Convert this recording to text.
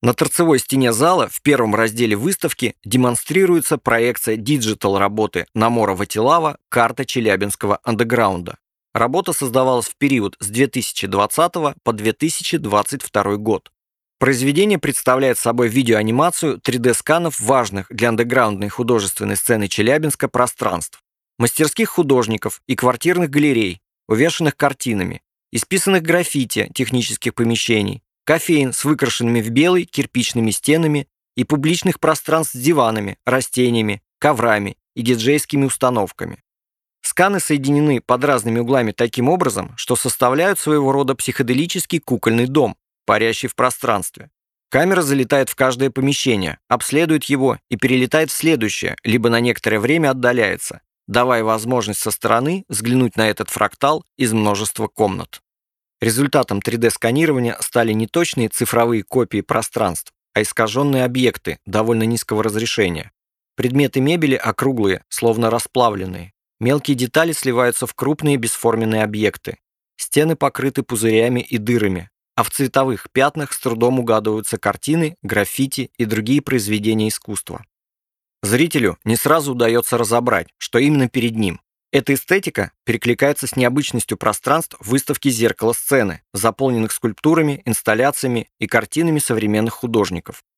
На торцевой стене зала в первом разделе выставки демонстрируется проекция диджитал-работы Намора Ватилава «Карта Челябинского андеграунда». Работа создавалась в период с 2020 по 2022 год. Произведение представляет собой видеоанимацию 3D-сканов важных для андеграундной художественной сцены Челябинска пространств, мастерских художников и квартирных галерей, увешанных картинами, исписанных граффити технических помещений, кофеен с выкрашенными в белый кирпичными стенами и публичных пространств с диванами, растениями, коврами и диджейскими установками. Сканы соединены под разными углами таким образом, что составляют своего рода психоделический кукольный дом, парящий в пространстве. Камера залетает в каждое помещение, обследует его и перелетает в следующее, либо на некоторое время отдаляется, давая возможность со стороны взглянуть на этот фрактал из множества комнат. Результатом 3D-сканирования стали не точные цифровые копии пространств, а искаженные объекты довольно низкого разрешения. Предметы мебели округлые, словно расплавленные. Мелкие детали сливаются в крупные бесформенные объекты. Стены покрыты пузырями и дырами, а в цветовых пятнах с трудом угадываются картины, граффити и другие произведения искусства. Зрителю не сразу удается разобрать, что именно перед ним. Эта эстетика перекликается с необычностью пространств выставки «Зеркало сцены», заполненных скульптурами, инсталляциями и картинами современных художников.